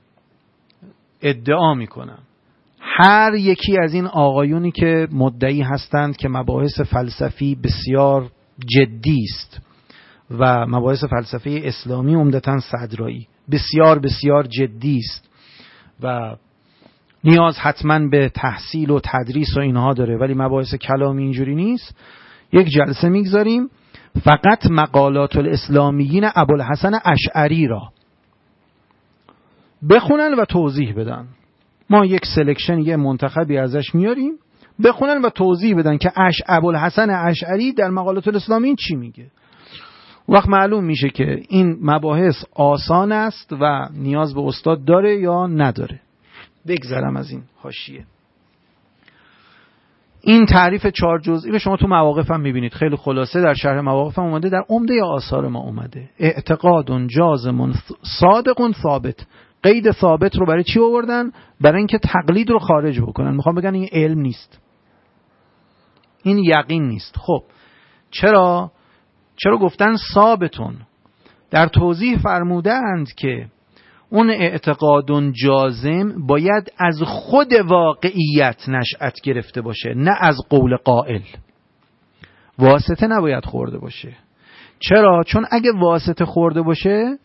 S1: ادعا میکنم هر یکی از این آقایونی که مدعی هستند که مباحث فلسفی بسیار جدی است و مباحث فلسفه اسلامی عمدتاً صدرایی بسیار بسیار جدی است و نیاز حتما به تحصیل و تدریس و اینها داره، ولی مباحث کلامی اینجوری نیست، یک جلسه میگذاریم فقط مقالات الاسلامیین ابوالحسن اشعری را بخونن و توضیح بدن. ما یک سلکشن، یه منتخبی ازش میاریم بخونن و توضیح بدن که اش ابوالحسن اشعری در مقالات الاسلامیین چی میگه. وقت معلوم میشه که این مباحث آسان است و نیاز به استاد داره یا نداره. بگذرم از این حاشیه. این تعریف چهار جزئی رو شما تو مواقف هم میبینید، خیلی خلاصه در شرح مواقف هم اومده، در عمده آثار ما اومده. اعتقاد جازم صادق ثابت. قید ثابت رو برای چی آوردن؟ برای اینکه تقلید رو خارج بکنن. میخوام بگن این علم نیست، این یقین نیست. خب چرا چرا گفتن ثابتون؟ در توضیح فرمودند که اون اعتقاد جازم باید از خود واقعیت نشأت گرفته باشه، نه از قول قائل. واسطه نباید خورده باشه. چرا؟ چون اگه واسطه خورده باشه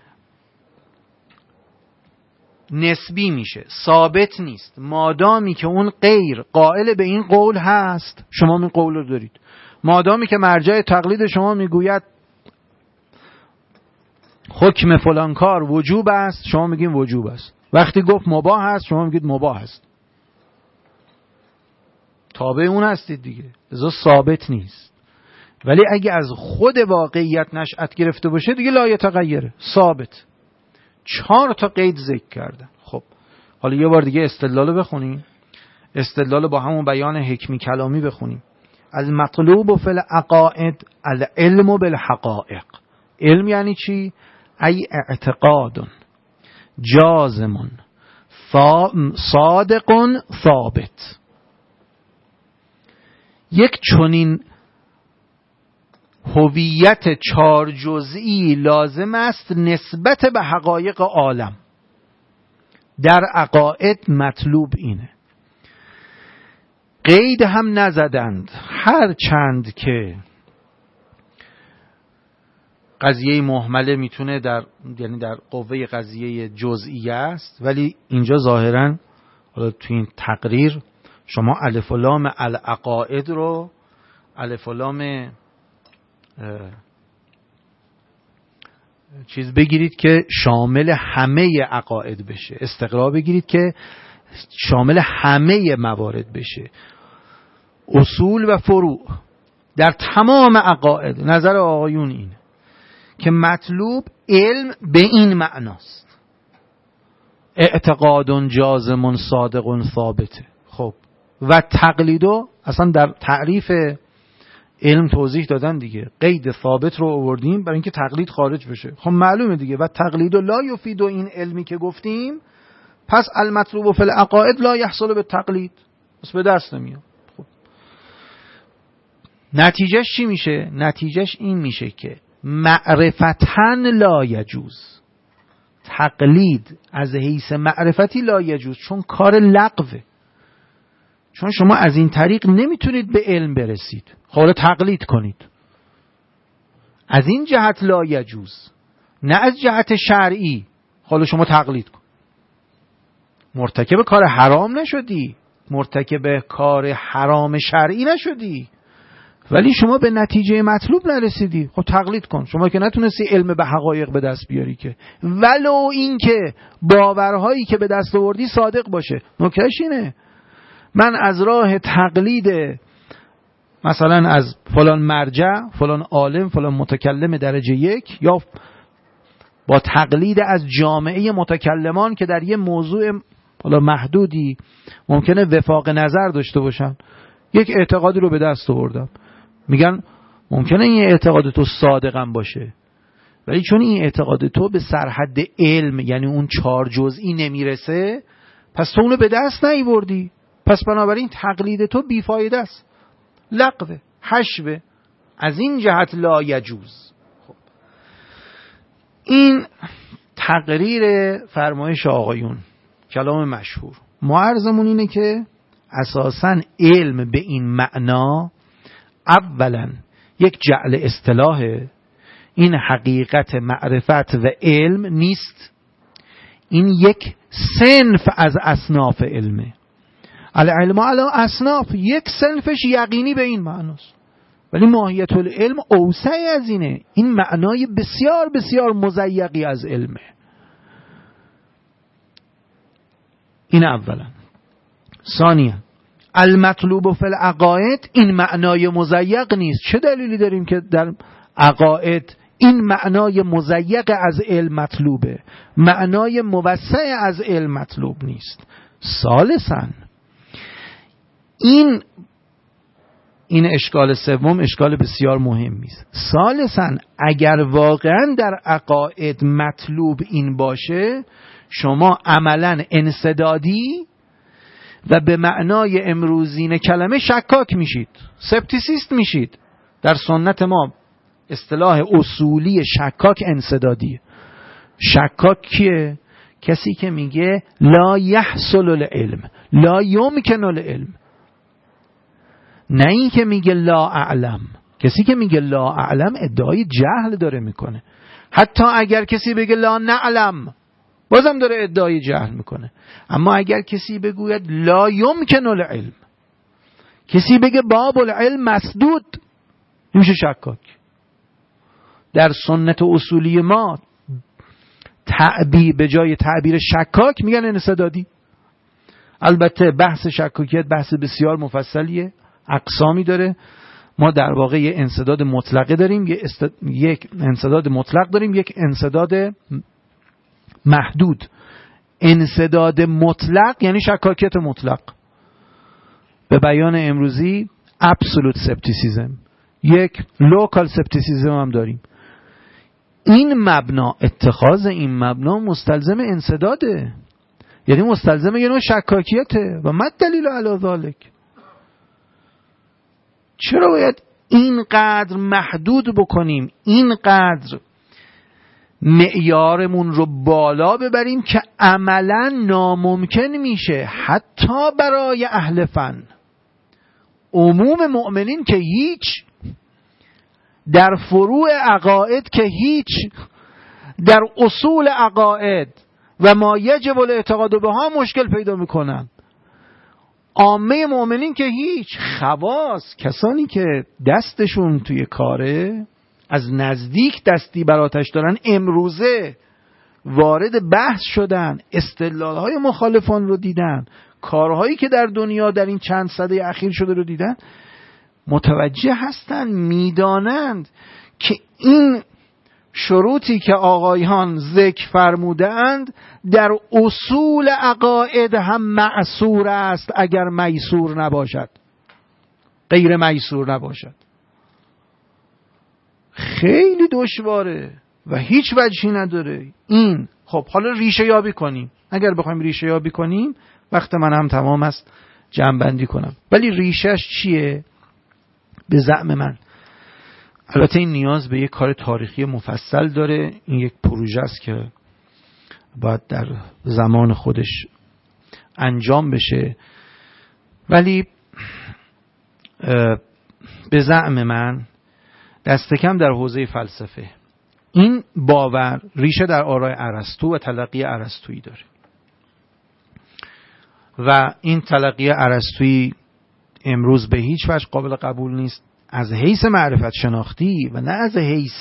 S1: نسبی میشه، ثابت نیست. مادامی که اون غیر قائل به این قول هست، شما این قول رو دارید. مادامی که مرجع تقلید شما میگوید حکم فلان کار وجوب است، شما میگین وجوب است. وقتی گفت مباح است، شما میگید مباح است. تابع اون هستید دیگه، لذا ثابت نیست. ولی اگه از خود واقعیت نشأت گرفته باشه دیگه لا یتغیره، ثابت. چهار تا قید ذکر کردن. خب حالا یه بار دیگه استدلال بخونیم. استدلال با همون بیان حکمی کلامی بخونیم. المطلوب فی العقائد العلم بالحقائق. علم یعنی چی؟ ای اعتقاد جازم صادق ثابت. یک چنین هویت چار جزئی لازم است نسبت به حقایق عالم. در عقاید مطلوب اینه. قید هم نزدند، هر چند که قضیه مهمله میتونه در یعنی در قوه قضیه جزئی است، ولی اینجا ظاهرا حالا تو این تقریر شما الف و لام العقائد رو الف و لام چیز بگیرید که شامل همه عقاید بشه، استقرار بگیرید که شامل همه موارد بشه، اصول و فروع در تمام عقاید. نظر آقایون اینه که مطلوب علم به این معناست، اعتقاد جازم صادق ثابته. خب و تقلیدو اصلا در تعریف علم توضیح دادن دیگه، قید ثابت رو آوردیم برای اینکه تقلید خارج بشه. خب معلومه دیگه. و تقلیدو لا یفیدو، این علمی که گفتیم، پس المطلوب فی العقائد لا یحصل به تقلید، پس به دست نمیاد. خب نتیجهش چی میشه؟ نتیجهش این میشه که معرفتن لا یجوز. تقلید از حیث معرفتی لا یجوز، چون کار لغوه، چون شما از این طریق نمیتونید به علم برسید. حالا تقلید کنید، از این جهت لا یجوز، نه از جهت شرعی. حالا شما تقلید کن، مرتکب کار حرام نشدی، مرتکب کار حرام شرعی نشدی، ولی شما به نتیجه مطلوب نرسیدی. خب تقلید کن، شما که نتونستی علم به حقایق به دست بیاری که، ولو این که باورهایی که به دست آوردی صادق باشه. نکتهش اینه من از راه تقلید مثلا از فلان مرجع، فلان عالم، فلان متکلم درجه یک، یا با تقلید از جامعه متکلمان که در یه موضوع حالا محدودی ممکنه وفاق نظر داشته باشن، یک اعتقادی رو به دست آوردم، میگن ممکنه این اعتقاد تو صادقم باشه، ولی چون این اعتقاد تو به سرحد علم یعنی اون چهار جزئی نمیرسه، پس تو اونو به دست نیاوردی، پس بنابراین تقلید تو بیفایده است، لغوه، حشوه. از این جهت لا یجوز. خب این تقریر فرمایش آقایون، کلام مشهور. معرضمون اینه که اساساً علم به این معنا اولا یک جعل اصطلاحه، این حقیقت معرفت و علم نیست، این یک صنف از اصناف علمه. العلم علی اصناف، یک صنفش یقینی به این معناست، ولی ماهیت العلم اوسع از اینه، این معنای بسیار بسیار مضیقی از علمه. این اولا. ثانیا المطلوب فی العقائد، این معنای مضیق نیست. چه دلیلی داریم که در عقاید این معنای مضیق از علم مطلوبه، معنای موسع از علم مطلوب نیست؟ ثالثاً این این اشکال سوم اشکال بسیار مهمی است. ثالثاً اگر واقعاً در عقاید مطلوب این باشه، شما عملاً انسدادی و به معنای امروزین کلمه شکاک میشید، سپتیسیست میشید. در سنت ما اصطلاح اصولی شکاک انسدادیه. شکاک کیه؟ کسی که میگه لا یحصل العلم، لا یمکن العلم، نه این که میگه لا اعلم. کسی که میگه لا اعلم ادعای جهل داره میکنه. حتی اگر کسی بگه لا نعلم، بازم داره ادعای جهل میکنه. اما اگر کسی بگوید لا یمکن العلم، کسی بگه باب العلم مسدود، میشه شکاک. در سنت اصولی ما تعبیر به جای تعبیر شکاک میگن انسدادی. البته بحث شکاکیت بحث بسیار مفصلیه، اقسامی داره. ما در واقع یک انسداد مطلقه داریم، یک, است... یک انسداد مطلق داریم، یک انسداد محدود. انسداد مطلق یعنی شکاکیت مطلق. به بیان امروزی absolute skepticism، یک local skepticism هم داریم. این مبنا، اتخاذ این مبنا مستلزم انسداده، یعنی مستلزم یه نوع شکاکیته. و ما دلیل علی ذالک؟ چرا باید اینقدر محدود بکنیم، اینقدر معیارمون رو بالا ببریم که عملا ناممکن میشه حتی برای اهل فن، عموم مؤمنین که هیچ، در فروع عقاید که هیچ، در اصول عقاید و ما یجب الاعتقاد بها مشکل پیدا میکنن. عامه مؤمنین که هیچ. خواص، کسانی که دستشون توی کاره، از نزدیک دستی بر آتش دارن، امروزه وارد بحث شدن، استدلال‌های مخالفان رو دیدن، کارهایی که در دنیا در این چند سده اخیر شده رو دیدن، متوجه هستن، میدانند که این شروطی که آقایان ذکر فرموده اند در اصول عقاید هم معصور است اگر میسور نباشد، غیر میسور نباشد. خیلی دشواره و هیچ وجهی نداره این. خب حالا ریشه یابی کنیم. اگر بخوایم ریشه یابی کنیم وقت من هم تمام است جمع بندی کنم. ولی ریشهش چیه؟ به زعم من، البته این نیاز به یک کار تاریخی مفصل داره، این یک پروژه است که باید در زمان خودش انجام بشه، ولی به زعم من دست کم در حوزه فلسفه این باور ریشه در آرای ارسطو و تلقی ارسطویی داره و این تلقی ارسطویی امروز به هیچ وجه قابل قبول نیست از حیث معرفت شناختی و نه از حیث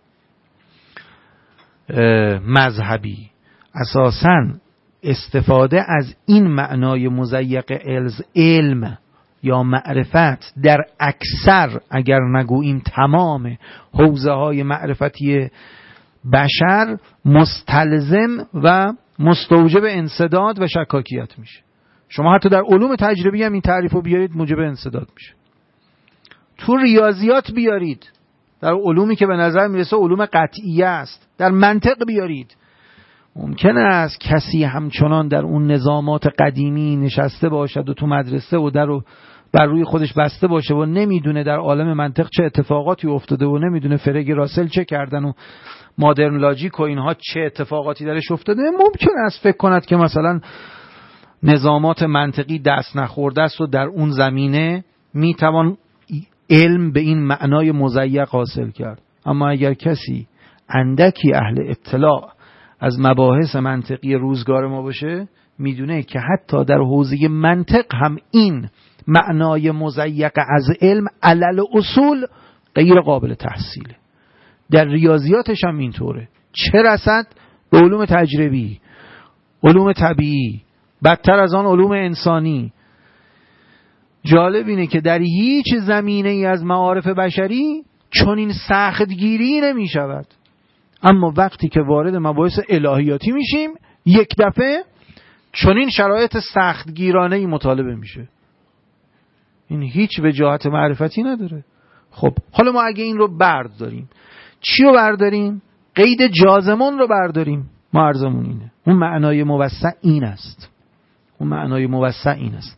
S1: مذهبی. اساساً استفاده از این معنای مضیق علم یا معرفت در اکثر، اگر نگوییم تمام، حوزه های معرفتی بشر مستلزم و مستوجب انسداد و شکاکیت میشه. شما حتی در علوم تجربی هم این تعریف رو بیارید موجب انسداد میشه. تو ریاضیات بیارید، در علومی که به نظر میرسه علوم قطعیه است، در منطق بیارید. ممکن است کسی همچنان در اون نظامات قدیمی نشسته باشد و تو مدرسه و در رو بر روی خودش بسته باشه و نمیدونه در عالم منطق چه اتفاقاتی افتاده و نمیدونه فرگ راسل چه کردن و مادرن لاجیک و اینها چه اتفاقاتی درش افتاده. ممکن است فکر کند که مثلا نظامات منطقی دست نخورده است و در اون زمینه میتوان علم به این معنای مضیق حاصل کرد. اما اگر کسی اندکی اهل اطلاع از مباحث منطقی روزگار ما باشه، میدونه که حتی در حوزه منطق هم این معنای مضیق از علم علل اصول غیر قابل تحصیله. در ریاضیاتش هم اینطوره، چه رسد به علوم تجربی، علوم طبیعی، بدتر از آن علوم انسانی. جالب اینه که در هیچ زمینه ای از معارف بشری چنین سختگیری نمی شود، اما وقتی که وارد مباحث الهیاتی میشیم یک دفعه چنین شرایط سختگیرانه ای مطالبه میشه. این هیچ وجاهت معرفتی نداره. خب حالا ما اگه این رو برداریم، چی رو برداریم؟ قید جازمون رو برداریم. ما عرضمون اینه، اون معنای موسع این است، اون معنای موسع این است: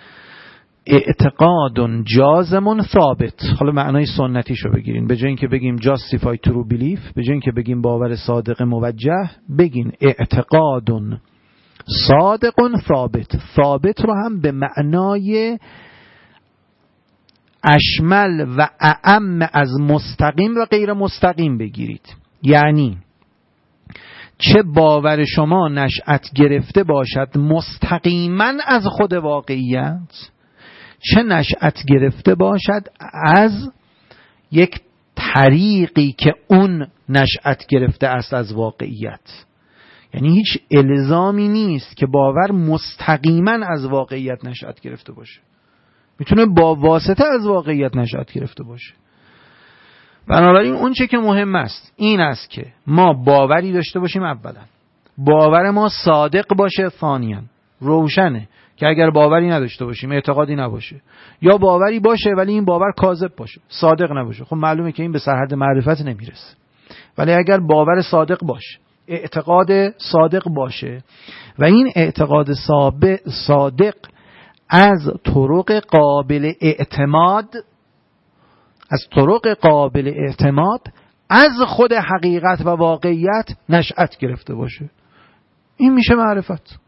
S1: اعتقاد جازم ثابت. حالا معنای سنتیش رو بگیرین، به جای اینکه بگیم justify true belief، به جای اینکه بگیم باور صادق موجه، بگین اعتقاد صادق ثابت. ثابت رو هم به معنای اشمل و اعم از مستقیم و غیر مستقیم بگیرید. یعنی چه باور شما نشأت گرفته باشد مستقیما از خود واقعیت، چه نشأت گرفته باشد از یک طریقی که اون نشأت گرفته است از واقعیت. یعنی هیچ الزامی نیست که باور مستقیما از واقعیت نشأت گرفته باشه، میتونه با واسطه از واقعیت نشأت گرفته باشه. بنابراین اون چه که مهم است این است که ما باوری داشته باشیم، اولا باور ما صادق باشه، ثانیاً روشنه که اگر باوری نداشته باشیم، اعتقادی نباشه، یا باوری باشه ولی این باور کاذب باشه، صادق نباشه، خب معلومه که این به سرحد معرفت نمیرسه. ولی اگر باور صادق باشه، اعتقاد صادق باشه و این اعتقاد صادق از طرق قابل اعتماد از طرق قابل اعتماد از خود حقیقت و واقعیت نشأت گرفته باشه، این میشه معرفت.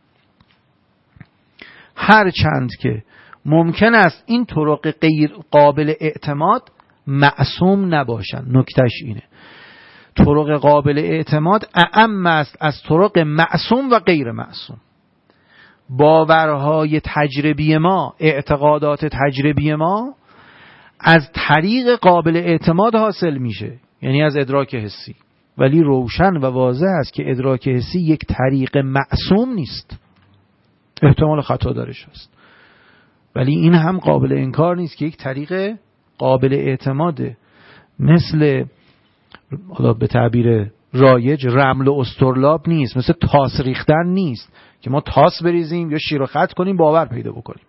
S1: هرچند که ممکن است این طرق غیر قابل اعتماد معصوم نباشند، نکتهش اینه طرق قابل اعتماد اعم است از طرق معصوم و غیر معصوم. باورهای تجربی ما، اعتقادات تجربی ما از طریق قابل اعتماد حاصل میشه، یعنی از ادراک حسی، ولی روشن و واضح است که ادراک حسی یک طریق معصوم نیست، احتمال خطا درش هست، ولی این هم قابل انکار نیست که یک طریق قابل اعتماده. مثل حالا به تعبیر رایج رمل و استرلاب نیست، مثل تاس ریختن نیست که ما تاس بریزیم یا شیر و خط کنیم باور پیدا بکنیم.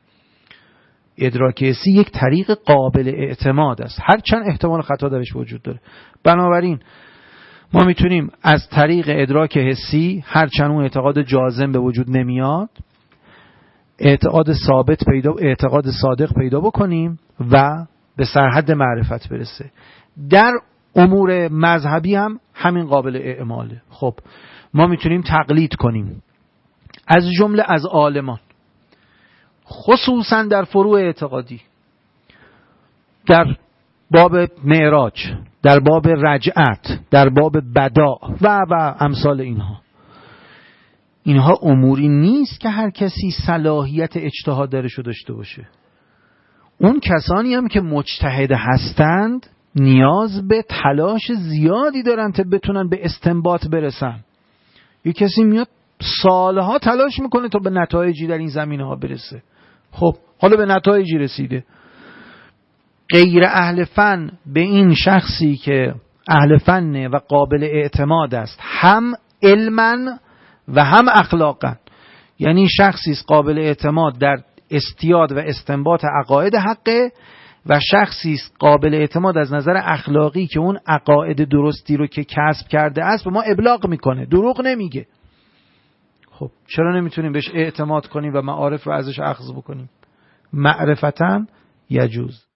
S1: ادراک حسی یک طریق قابل اعتماد است، هرچند احتمال خطا درش وجود داره. بنابراین ما میتونیم از طریق ادراک حسی، هرچند اون اعتقاد جازم به وجود نمیاد، اعتقاد ثابت پیدا اعتقاد صادق پیدا بکنیم و به سرحد معرفت برسه. در امور مذهبی هم همین قابل اعماله. خب ما میتونیم تقلید کنیم از جمله از عالمان، خصوصا در فروع اعتقادی، در باب معراج، در باب رجعت، در باب بداع و و امثال اینها. اینها اموری نیست که هر کسی صلاحیت اجتهاد درشو داشته باشه. اون کسانی هم که مجتهد هستند نیاز به تلاش زیادی دارن تا بتونن به استنباط برسن. یک کسی میاد سالها تلاش میکنه تا به نتایجی در این زمینه ها برسه، خب حالا به نتایجی رسیده. غیر اهل فن به این شخصی که اهل فن و قابل اعتماد است، هم علما و هم اخلاقا، یعنی شخصی است قابل اعتماد در استیاد و استنباط عقاید حقه و شخصی است قابل اعتماد از نظر اخلاقی که اون عقاید درستی رو که کسب کرده است به ما ابلاغ میکنه، دروغ نمیگه. خب چرا نمیتونیم بهش اعتماد کنیم و معارف رو ازش اخذ بکنیم؟ معرفتاً یجوز.